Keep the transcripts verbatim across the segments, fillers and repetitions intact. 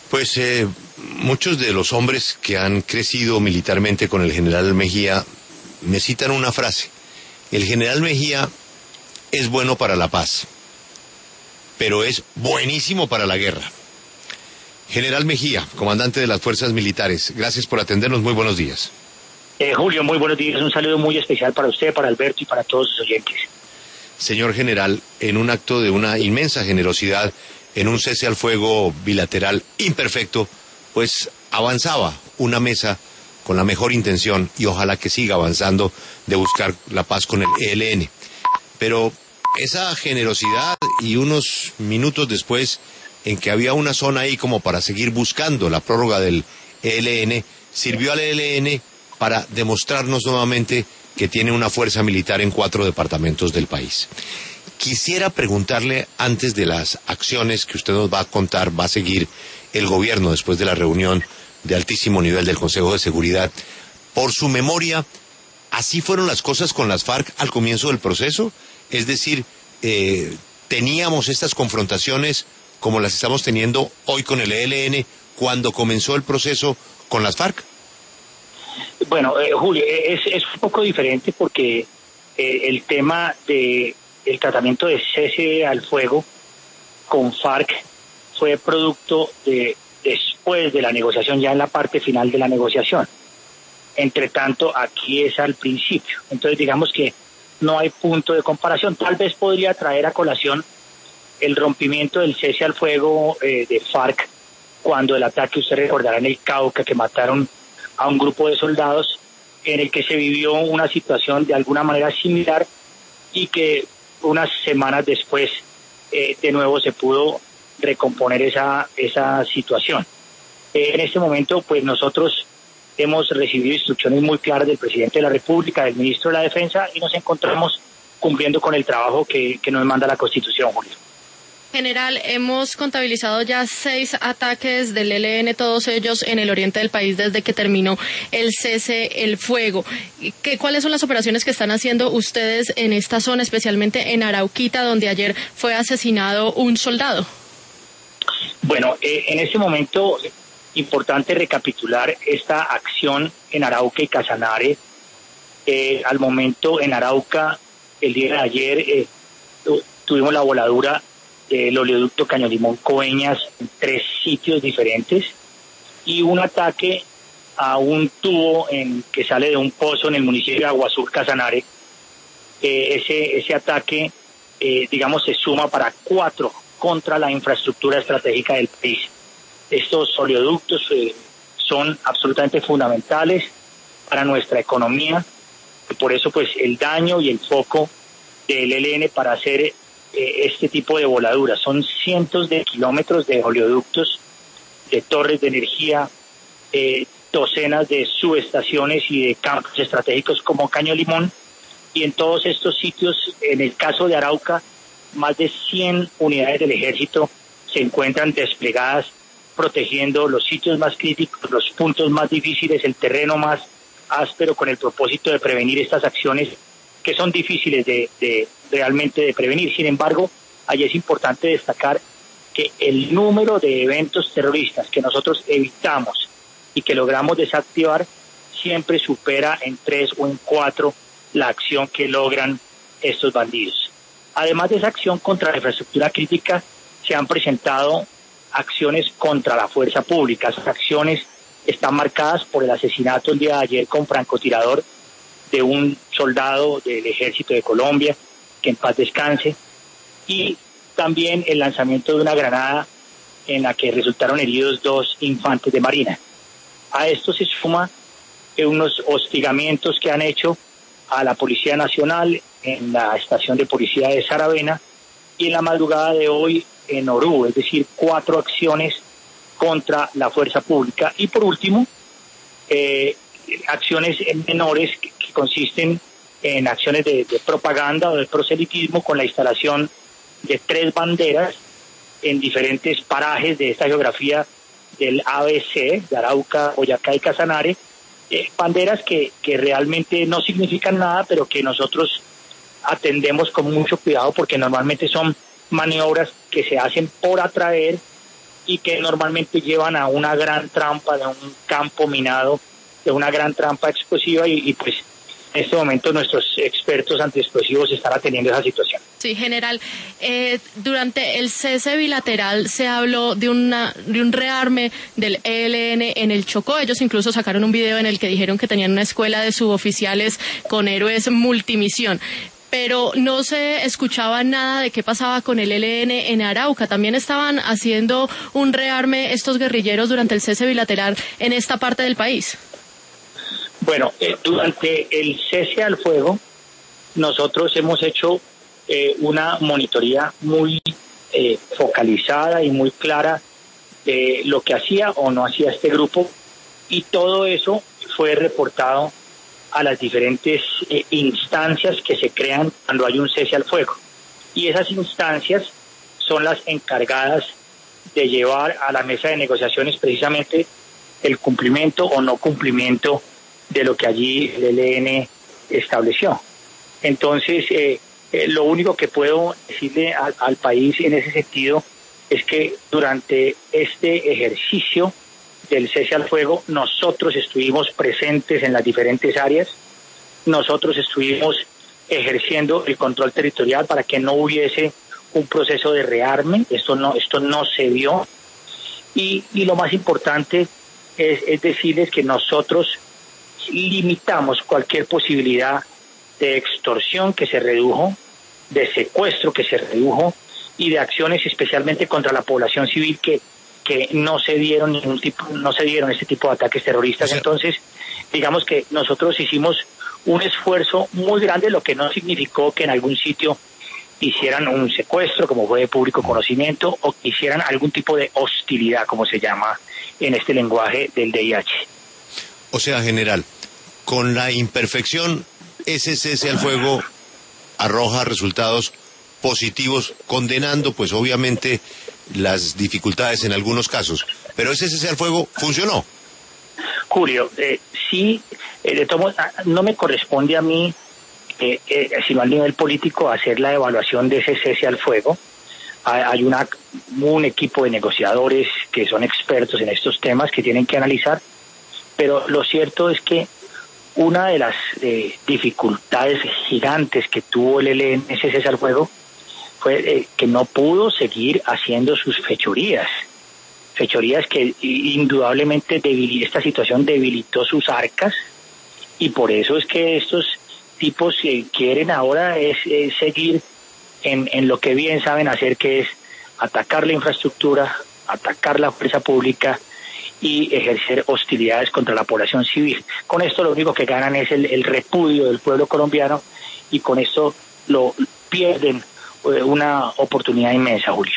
Pues eh, muchos de los hombres que han crecido militarmente con el general Mejía me citan una frase. El general Mejía es bueno para la paz, pero es buenísimo para la guerra. General Mejía, comandante de las fuerzas militares, gracias por atendernos, muy buenos días. Eh, Julio, muy buenos días, un saludo muy especial para usted, para Alberto y para todos sus oyentes. Señor general, en un acto de una inmensa generosidad, en un cese al fuego bilateral imperfecto, pues avanzaba una mesa con la mejor intención, y ojalá que siga avanzando, de buscar la paz con el E L N. Pero esa generosidad, y unos minutos después, en que había una zona ahí como para seguir buscando la prórroga del E L N, sirvió al E L N para demostrarnos nuevamente que tiene una fuerza militar en cuatro departamentos del país. Quisiera preguntarle, antes de las acciones que usted nos va a contar, va a seguir el gobierno después de la reunión de altísimo nivel del Consejo de Seguridad, por su memoria, ¿así fueron las cosas con las FARC al comienzo del proceso? Es decir, eh, ¿teníamos estas confrontaciones como las estamos teniendo hoy con el E L N cuando comenzó el proceso con las FARC? Bueno, eh, Julio, es, es un poco diferente porque eh, el tema de el tratamiento de cese al fuego con FARC fue producto de después de la negociación, ya en la parte final de la negociación. Entre tanto, aquí es al principio. Entonces, digamos que no hay punto de comparación. Tal vez podría traer a colación el rompimiento del cese al fuego eh, de FARC cuando el ataque, usted recordará, en el Cauca, que mataron a un grupo de soldados, en el que se vivió una situación de alguna manera similar y que unas semanas después eh, de nuevo se pudo recomponer esa esa situación. Eh, en este momento, pues nosotros hemos recibido instrucciones muy claras del presidente de la República, del ministro de la Defensa, y nos encontramos cumpliendo con el trabajo que, que nos manda la Constitución, Julio. General, hemos contabilizado ya seis ataques del E L N, todos ellos en el oriente del país desde que terminó el cese el fuego. ¿Qué, ¿Cuáles son las operaciones que están haciendo ustedes en esta zona, especialmente en Arauquita, donde ayer fue asesinado un soldado? Bueno, eh, en este momento, importante recapitular esta acción en Arauca y Casanare. Eh, al momento en Arauca, el día de ayer, eh, tu, tuvimos la voladura del oleoducto Caño-Limón Coveñas en tres sitios diferentes y un ataque a un tubo en, que sale de un pozo en el municipio de Aguasur, Casanare. Eh, ese, ese ataque, eh, digamos, se suma para cuatro contra la infraestructura estratégica del país. Estos oleoductos eh, son absolutamente fundamentales para nuestra economía, y por eso pues el daño y el foco del E L N para hacer este tipo de voladuras. Son cientos de kilómetros de oleoductos, de torres de energía, eh, docenas de subestaciones y de campos estratégicos como Caño Limón, y en todos estos sitios, en el caso de Arauca, más de cien unidades del ejército se encuentran desplegadas protegiendo los sitios más críticos, los puntos más difíciles, el terreno más áspero, con el propósito de prevenir estas acciones que son difíciles de, de realmente de prevenir. Sin embargo, ahí es importante destacar que el número de eventos terroristas que nosotros evitamos y que logramos desactivar siempre supera en tres o en cuatro la acción que logran estos bandidos. Además de esa acción contra la infraestructura crítica, se han presentado acciones contra la fuerza pública. Esas acciones están marcadas por el asesinato el día de ayer con francotirador de un soldado del Ejército de Colombia, que en paz descanse, y también el lanzamiento de una granada en la que resultaron heridos dos infantes de marina. A esto se suma unos hostigamientos que han hecho a la Policía Nacional en la estación de policía de Saravena y en la madrugada de hoy en Orú, es decir, cuatro acciones contra la fuerza pública. Y por último, eh, acciones menores que, que consisten en acciones de, de propaganda o de proselitismo con la instalación de tres banderas en diferentes parajes de esta geografía del A B C, de Arauca, Boyacá y Casanare, eh, banderas que, que realmente no significan nada, pero que nosotros atendemos con mucho cuidado porque normalmente son maniobras que se hacen por atraer y que normalmente llevan a una gran trampa de un campo minado, de una gran trampa explosiva y, y pues en este momento nuestros expertos antiexplosivos están atendiendo esa situación. Sí, general, eh, durante el cese bilateral se habló de una de un rearme del E L N en el Chocó. Ellos incluso sacaron un video en el que dijeron que tenían una escuela de suboficiales con héroes multimisión. Pero no se escuchaba nada de qué pasaba con el E L N en Arauca. También estaban haciendo un rearme estos guerrilleros durante el cese bilateral en esta parte del país. Bueno, eh, durante el cese al fuego, nosotros hemos hecho eh, una monitoría muy eh, focalizada y muy clara de lo que hacía o no hacía este grupo, y todo eso fue reportado a las diferentes eh, instancias que se crean cuando hay un cese al fuego. Y esas instancias son las encargadas de llevar a la mesa de negociaciones precisamente el cumplimiento o no cumplimiento de lo que allí el E L N estableció. Entonces, eh, eh, lo único que puedo decirle al, al país en ese sentido es que durante este ejercicio del cese al fuego, nosotros estuvimos presentes en las diferentes áreas, nosotros estuvimos ejerciendo el control territorial para que no hubiese un proceso de rearme, esto no, esto no se dio, y, y lo más importante es, es decirles que nosotros limitamos cualquier posibilidad de extorsión que se redujo, de secuestro que se redujo y de acciones especialmente contra la población civil que que no se dieron ningún tipo, no se dieron este tipo de ataques terroristas. Entonces, digamos que nosotros hicimos un esfuerzo muy grande, lo que no significó que en algún sitio hicieran un secuestro, como fue de público conocimiento, o que hicieran algún tipo de hostilidad, como se llama en este lenguaje del D I H. O sea, general, con la imperfección, ese cese al fuego arroja resultados positivos, condenando pues obviamente las dificultades en algunos casos, pero ese cese al fuego funcionó. Julio, eh, sí, eh, de todos modos, no me corresponde a mí, eh, eh, sino al nivel político, hacer la evaluación de ese cese al fuego. Hay, hay una, un equipo de negociadores que son expertos en estos temas que tienen que analizar, pero lo cierto es que una de las eh, dificultades gigantes que tuvo el E L N en ese cese al fuego fue eh, que no pudo seguir haciendo sus fechorías, fechorías que indudablemente debil, esta situación debilitó sus arcas, y por eso es que estos tipos eh, quieren ahora es, es seguir en, en lo que bien saben hacer, que es atacar la infraestructura, atacar la fuerza pública y ejercer hostilidades contra la población civil. Con esto lo único que ganan es el, el repudio del pueblo colombiano, y con esto lo pierden una oportunidad inmensa, Julio.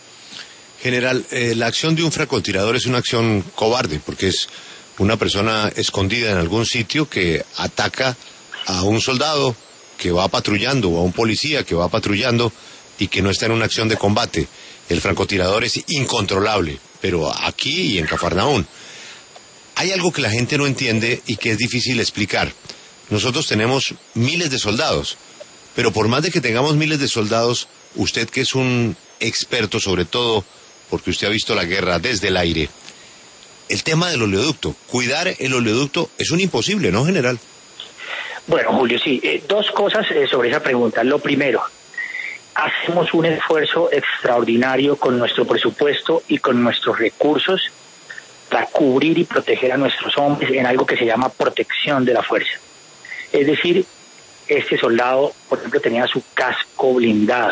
General, eh, la acción de un francotirador es una acción cobarde, porque es una persona escondida en algún sitio que ataca a un soldado que va patrullando o a un policía que va patrullando y que no está en una acción de combate. El francotirador es incontrolable, pero aquí y en Cafarnaún hay algo que la gente no entiende y que es difícil explicar. Nosotros tenemos miles de soldados, pero por más de que tengamos miles de soldados, usted que es un experto sobre todo, porque usted ha visto la guerra desde el aire, el tema del oleoducto, cuidar el oleoducto es un imposible, ¿no, general? Bueno, Julio, sí, eh, dos cosas eh, sobre esa pregunta. Lo primero, hacemos un esfuerzo extraordinario con nuestro presupuesto y con nuestros recursos para cubrir y proteger a nuestros hombres en algo que se llama protección de la fuerza. Es decir, este soldado, por ejemplo, tenía su casco blindado,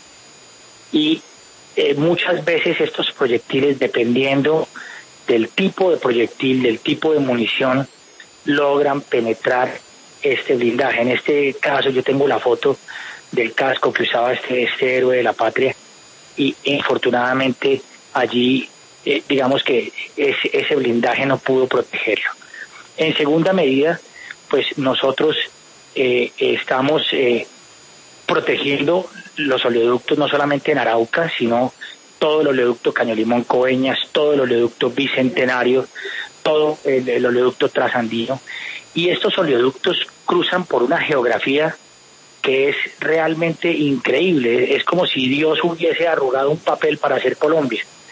y eh, muchas veces estos proyectiles, dependiendo del tipo de proyectil, del tipo de munición, logran penetrar este blindaje. En este caso yo tengo la foto del casco que usaba este, este héroe de la patria, y infortunadamente allí eh, digamos que ese, ese blindaje no pudo protegerlo. En segunda medida, pues nosotros eh, estamos eh, protegiendo los oleoductos no solamente en Arauca, sino todo el oleoducto Caño Limón Coveñas, todo el oleoducto Bicentenario, todo el, el oleoducto Trasandino, y estos oleoductos cruzan por una geografía que es realmente increíble. Es como si Dios hubiese arrugado un papel para hacer Colombia,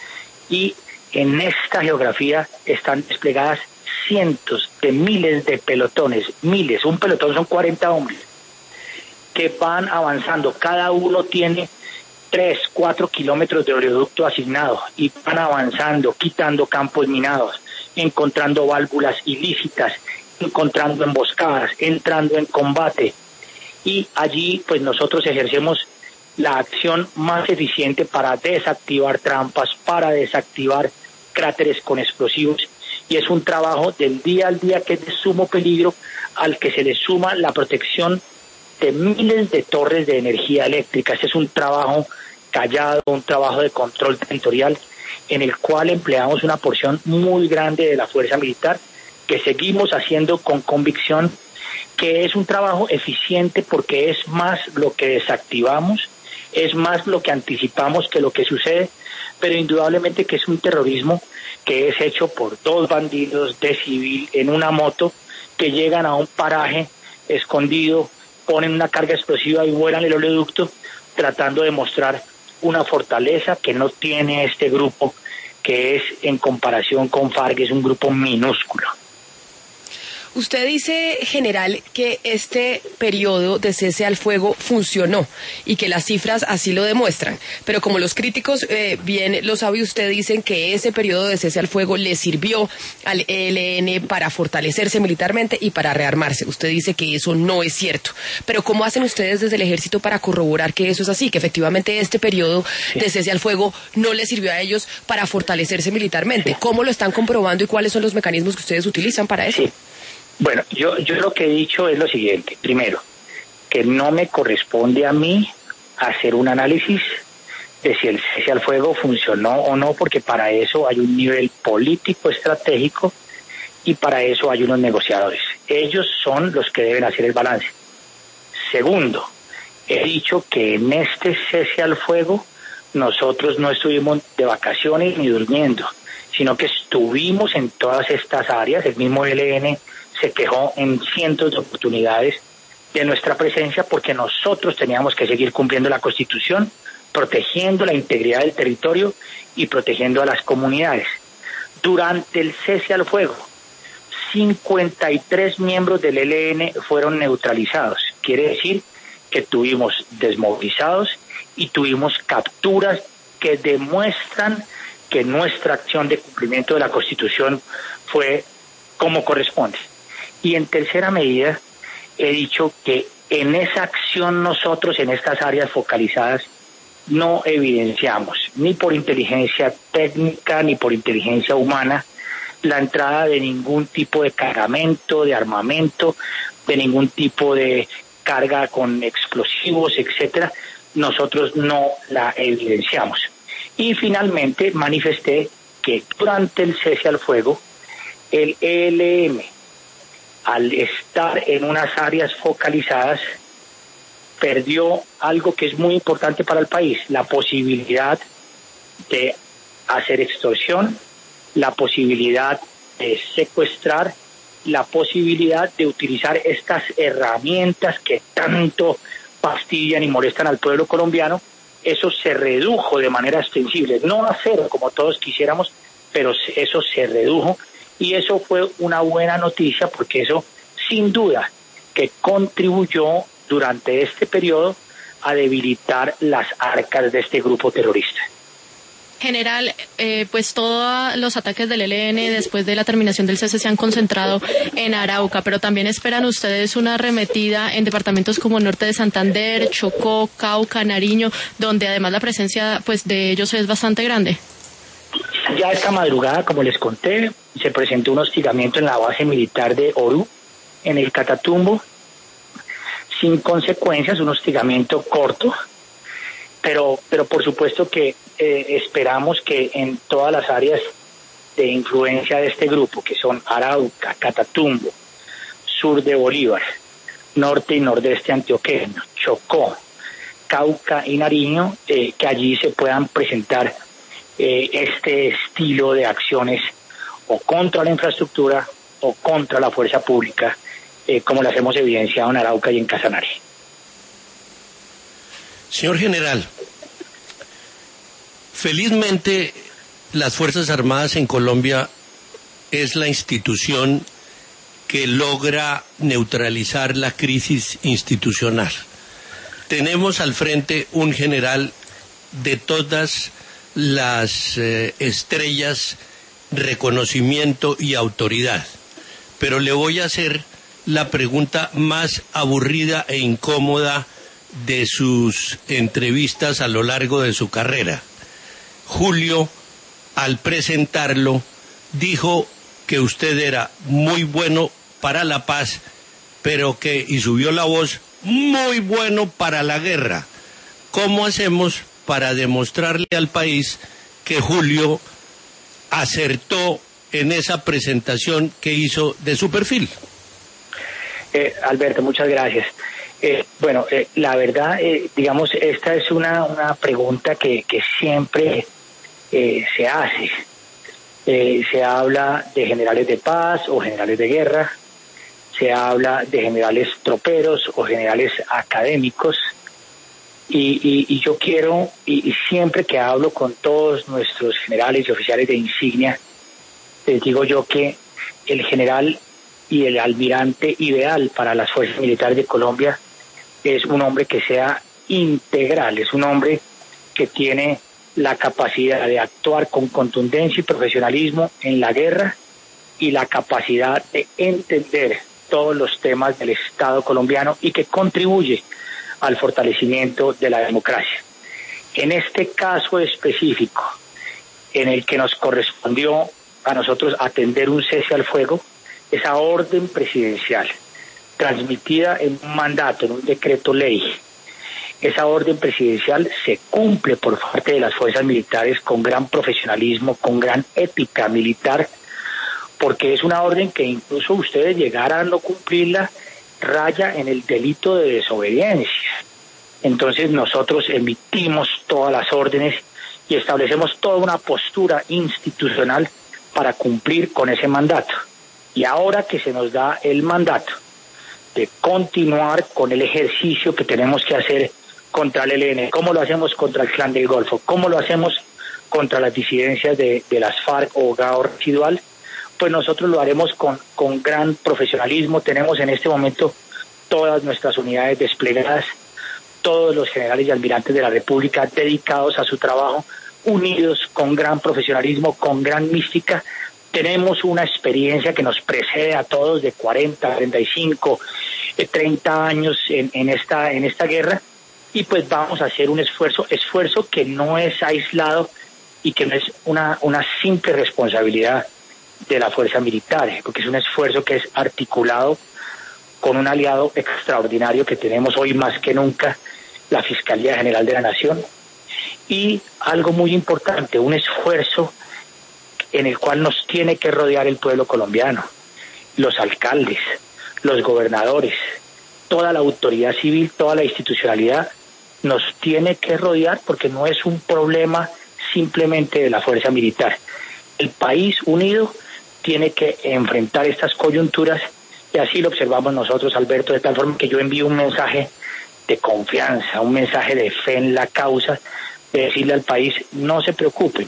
y en esta geografía están desplegadas cientos de miles de pelotones, miles, un pelotón son cuarenta hombres, que van avanzando, cada uno tiene tres, cuatro kilómetros de oleoducto asignado y van avanzando, quitando campos minados, encontrando válvulas ilícitas, encontrando emboscadas, entrando en combate. Y allí pues nosotros ejercemos la acción más eficiente para desactivar trampas, para desactivar cráteres con explosivos, y es un trabajo del día al día que es de sumo peligro, al que se le suma la protección de miles de torres de energía eléctrica. Este es un trabajo callado, un trabajo de control territorial, en el cual empleamos una porción muy grande de la fuerza militar, que seguimos haciendo con convicción, que es un trabajo eficiente porque es más lo que desactivamos, es más lo que anticipamos que lo que sucede, pero indudablemente que es un terrorismo que es hecho por dos bandidos de civil en una moto que llegan a un paraje escondido, ponen una carga explosiva y vuelan el oleoducto, tratando de mostrar una fortaleza que no tiene este grupo, que es, en comparación con FARC, es un grupo minúsculo. Usted dice, general, que este periodo de cese al fuego funcionó y que las cifras así lo demuestran. Pero como los críticos, eh, bien lo sabe usted, dicen que ese periodo de cese al fuego le sirvió al E L N para fortalecerse militarmente y para rearmarse. Usted dice que eso no es cierto. Pero ¿cómo hacen ustedes desde el ejército para corroborar que eso es así? Que efectivamente este periodo sí. de cese al fuego no les sirvió a ellos para fortalecerse militarmente. Sí. ¿Cómo lo están comprobando y cuáles son los mecanismos que ustedes utilizan para eso? Sí. Bueno, yo, yo lo que he dicho es lo siguiente. Primero, que no me corresponde a mí hacer un análisis de si el cese al fuego funcionó o no, porque para eso hay un nivel político estratégico y para eso hay unos negociadores. Ellos son los que deben hacer el balance. Segundo, he dicho que en este cese al fuego nosotros no estuvimos de vacaciones ni durmiendo, sino que estuvimos en todas estas áreas. El mismo E L N se quejó en cientos de oportunidades de nuestra presencia porque nosotros teníamos que seguir cumpliendo la Constitución, protegiendo la integridad del territorio y protegiendo a las comunidades. Durante el cese al fuego, cincuenta y tres miembros del E L N fueron neutralizados. Quiere decir que tuvimos desmovilizados y tuvimos capturas que demuestran que nuestra acción de cumplimiento de la Constitución fue como corresponde. Y en tercera medida, he dicho que en esa acción nosotros, en estas áreas focalizadas, no evidenciamos, ni por inteligencia técnica, ni por inteligencia humana, la entrada de ningún tipo de cargamento, de armamento, de ningún tipo de carga con explosivos, etcétera. Nosotros no la evidenciamos. Y finalmente manifesté que durante el cese al fuego, el E L N, al estar en unas áreas focalizadas, perdió algo que es muy importante para el país: la posibilidad de hacer extorsión, la posibilidad de secuestrar, la posibilidad de utilizar estas herramientas que tanto fastidian y molestan al pueblo colombiano. Eso se redujo de manera extensible, no a cero como todos quisiéramos, pero eso se redujo. Y eso fue una buena noticia porque eso sin duda que contribuyó durante este periodo a debilitar las arcas de este grupo terrorista. General, eh, pues todos los ataques del E L N después de la terminación del cese se han concentrado en Arauca, pero también esperan ustedes una arremetida en departamentos como Norte de Santander, Chocó, Cauca, Nariño, donde además la presencia pues de ellos es bastante grande. Ya esta madrugada, como les conté, se presentó un hostigamiento en la base militar de Orú, en el Catatumbo, sin consecuencias, un hostigamiento corto, pero, pero por supuesto que eh, esperamos que en todas las áreas de influencia de este grupo, que son Arauca, Catatumbo, sur de Bolívar, norte y nordeste antioqueño, Chocó, Cauca y Nariño, eh, que allí se puedan presentar Eh, este estilo de acciones o contra la infraestructura o contra la fuerza pública, eh, como las hemos evidenciado en Arauca y en Casanare. Señor general, felizmente las Fuerzas Armadas en Colombia es la institución que logra neutralizar la crisis institucional. Tenemos al frente un general de todas las eh, estrellas, reconocimiento y autoridad. Pero le voy a hacer la pregunta más aburrida e incómoda de sus entrevistas a lo largo de su carrera. Julio, al presentarlo, dijo que usted era muy bueno para la paz, pero que, y subió la voz, muy bueno para la guerra. ¿Cómo hacemos para demostrarle al país que Julio acertó en esa presentación que hizo de su perfil? Eh, Alberto, muchas gracias. Eh, bueno, eh, la verdad, eh, digamos, esta es una, una pregunta que, que siempre eh, se hace. Eh, se habla de generales de paz o generales de guerra, se habla de generales troperos o generales académicos, y, y, y yo quiero, y, y siempre que hablo con todos nuestros generales y oficiales de insignia, les digo yo que el general y el almirante ideal para las fuerzas militares de Colombia es un hombre que sea integral, es un hombre que tiene la capacidad de actuar con contundencia y profesionalismo en la guerra y la capacidad de entender todos los temas del Estado colombiano y que contribuye al fortalecimiento de la democracia. En este caso específico, en el que nos correspondió a nosotros atender un cese al fuego, esa orden presidencial transmitida en un mandato, en un decreto ley, esa orden presidencial se cumple por parte de las fuerzas militares con gran profesionalismo, con gran ética militar, porque es una orden que incluso ustedes llegaran a no cumplirla, raya en el delito de desobediencia. Entonces nosotros emitimos todas las órdenes y establecemos toda una postura institucional para cumplir con ese mandato. Y ahora que se nos da el mandato de continuar con el ejercicio que tenemos que hacer contra el E L N, cómo lo hacemos contra el Clan del Golfo, cómo lo hacemos contra las disidencias de, de las FARC o Gao residual, pues nosotros lo haremos con, con gran profesionalismo. Tenemos en este momento todas nuestras unidades desplegadas, todos los generales y almirantes de la República dedicados a su trabajo, unidos con gran profesionalismo, con gran mística. Tenemos una experiencia que nos precede a todos de cuarenta, treinta y cinco, treinta años en, en, esta, en esta guerra, y pues vamos a hacer un esfuerzo, esfuerzo que no es aislado y que no es una, una simple responsabilidad de la fuerza militar, porque es un esfuerzo que es articulado con un aliado extraordinario que tenemos hoy más que nunca, la Fiscalía General de la Nación, y algo muy importante, un esfuerzo en el cual nos tiene que rodear el pueblo colombiano, los alcaldes, los gobernadores, toda la autoridad civil, toda la institucionalidad nos tiene que rodear, porque no es un problema simplemente de la fuerza militar. El país unido tiene que enfrentar estas coyunturas, y así lo observamos nosotros, Alberto, de tal forma que yo envío un mensaje de confianza, un mensaje de fe en la causa, de decirle al país, no se preocupen,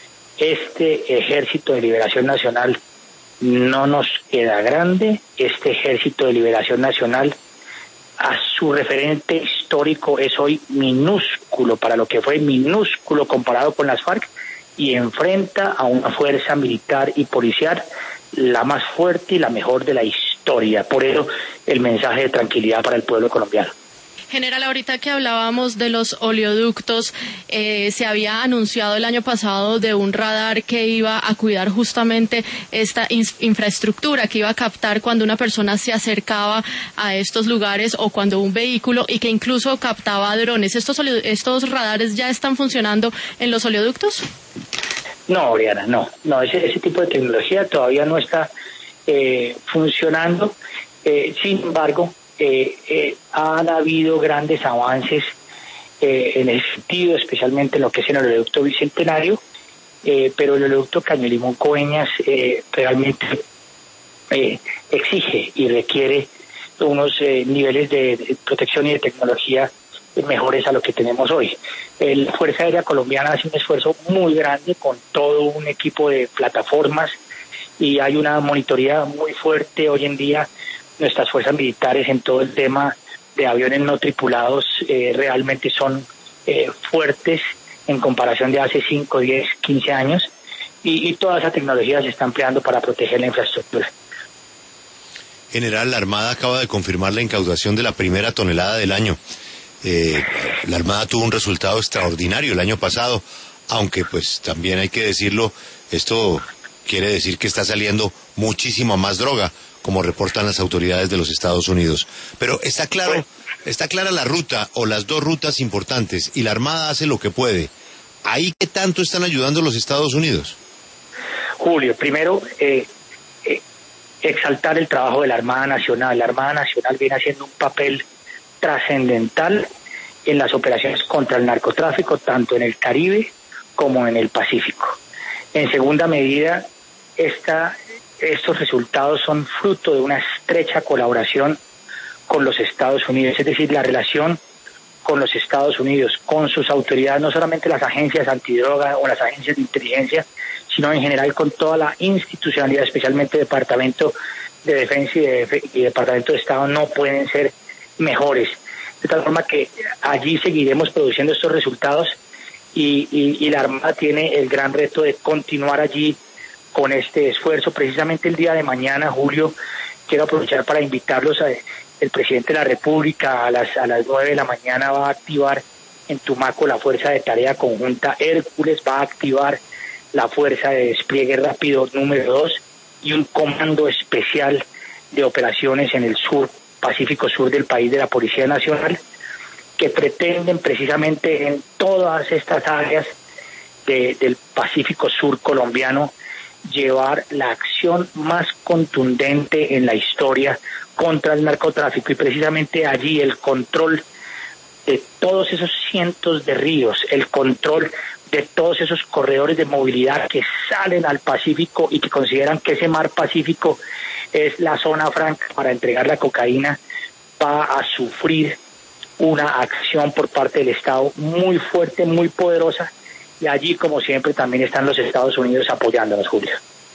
este Ejército de Liberación Nacional no nos queda grande, este Ejército de Liberación Nacional, a su referente histórico, es hoy minúsculo para lo que fue minúsculo comparado con las FARC, y enfrenta a una fuerza militar y policial la más fuerte y la mejor de la historia. Por eso el mensaje de tranquilidad para el pueblo colombiano. General, ahorita que hablábamos de los oleoductos, eh, se había anunciado el año pasado de un radar que iba a cuidar justamente esta infraestructura, que iba a captar cuando una persona se acercaba a estos lugares o cuando un vehículo, y que incluso captaba drones. ¿Estos, estos radares ya están funcionando en los oleoductos? No, Oriana, no. no ese, ese tipo de tecnología todavía no está eh, funcionando. Eh, sin embargo, Eh, eh, han habido grandes avances eh, en el sentido, especialmente en lo que es en el oleoducto Bicentenario, eh, pero el oleoducto Caño Limón Coveñas eh, realmente eh, exige y requiere unos eh, niveles de, de protección y de tecnología mejores a lo que tenemos hoy. La Fuerza Aérea Colombiana hace un esfuerzo muy grande con todo un equipo de plataformas y hay una monitoría muy fuerte hoy en día. Nuestras fuerzas militares en todo el tema de aviones no tripulados eh, realmente son eh, fuertes en comparación de hace cinco, diez, quince años y, y toda esa tecnología se está empleando para proteger la infraestructura. General, la Armada acaba de confirmar la incautación de la primera tonelada del año. Eh, la Armada tuvo un resultado extraordinario el año pasado, aunque pues también hay que decirlo, esto quiere decir que está saliendo muchísima más droga, como reportan las autoridades de los Estados Unidos. Pero está claro, está clara la ruta o las dos rutas importantes y la Armada hace lo que puede. ¿Ahí qué tanto están ayudando los Estados Unidos? Julio, primero eh, eh, exaltar el trabajo de la Armada Nacional. La Armada Nacional viene haciendo un papel trascendental en las operaciones contra el narcotráfico, tanto en el Caribe como en el Pacífico. En segunda medida, esta, estos resultados son fruto de una estrecha colaboración con los Estados Unidos, es decir, la relación con los Estados Unidos, con sus autoridades, no solamente las agencias antidroga o las agencias de inteligencia, sino en general con toda la institucionalidad, especialmente el Departamento de Defensa y, de, y Departamento de Estado, no pueden ser mejores. De tal forma que allí seguiremos produciendo estos resultados y, y, y la Armada tiene el gran reto de continuar allí con este esfuerzo. Precisamente el día de mañana, Julio, quiero aprovechar para invitarlos a el presidente de la República a las a las nueve de la mañana va a activar en Tumaco la Fuerza de Tarea Conjunta Hércules, va a activar la Fuerza de Despliegue Rápido número dos y un comando especial de operaciones en el sur, Pacífico Sur del país de la Policía Nacional, que pretenden precisamente en todas estas áreas de, del Pacífico Sur colombiano llevar la acción más contundente en la historia contra el narcotráfico y precisamente allí el control de todos esos cientos de ríos, el control de todos esos corredores de movilidad que salen al Pacífico y que consideran que ese mar Pacífico es la zona franca para entregar la cocaína, va a sufrir una acción por parte del Estado muy fuerte, muy poderosa, y allí, como siempre, también están los Estados Unidos apoyándonos, Julio.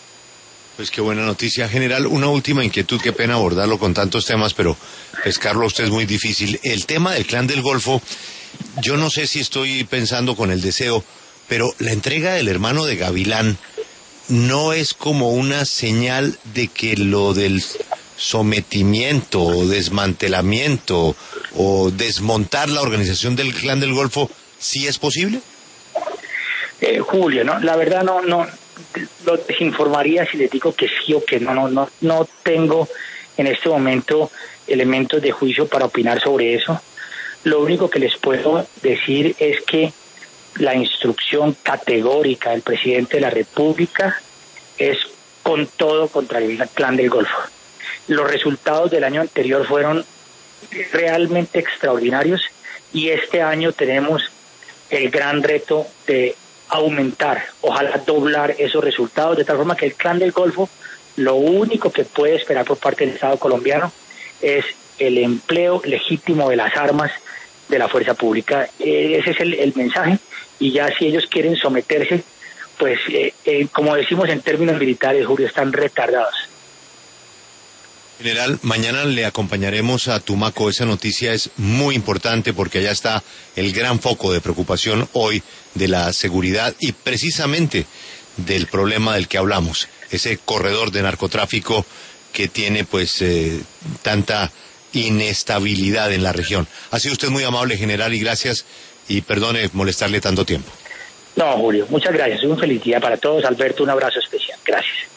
Pues qué buena noticia, general. Una última inquietud, qué pena abordarlo con tantos temas, pero pescarlo a usted es muy difícil. El tema del Clan del Golfo, yo no sé si estoy pensando con el deseo, pero la entrega del hermano de Gavilán no es como una señal de que lo del sometimiento o desmantelamiento o desmontar la organización del Clan del Golfo, ¿sí es posible? Eh, Julio, no, la verdad no, no, lo desinformaría si les digo que sí o que no, no, no, no tengo en este momento elementos de juicio para opinar sobre eso. Lo único que les puedo decir es que la instrucción categórica del presidente de la República es con todo contra el Clan del Golfo. Los resultados del año anterior fueron realmente extraordinarios y este año tenemos el gran reto de aumentar, ojalá doblar esos resultados, de tal forma que el Clan del Golfo lo único que puede esperar por parte del Estado colombiano es el empleo legítimo de las armas de la fuerza pública. Eh, ese es el, el mensaje, y ya si ellos quieren someterse, pues eh, eh, como decimos en términos militares, Julio, están retardados. General, mañana le acompañaremos a Tumaco. Esa noticia es muy importante porque allá está el gran foco de preocupación hoy de la seguridad y precisamente del problema del que hablamos, ese corredor de narcotráfico que tiene pues eh, tanta inestabilidad en la región. Ha sido usted muy amable, general, y gracias, y perdone molestarle tanto tiempo. No, Julio, muchas gracias. Un feliz día para todos. Alberto, un abrazo especial. Gracias.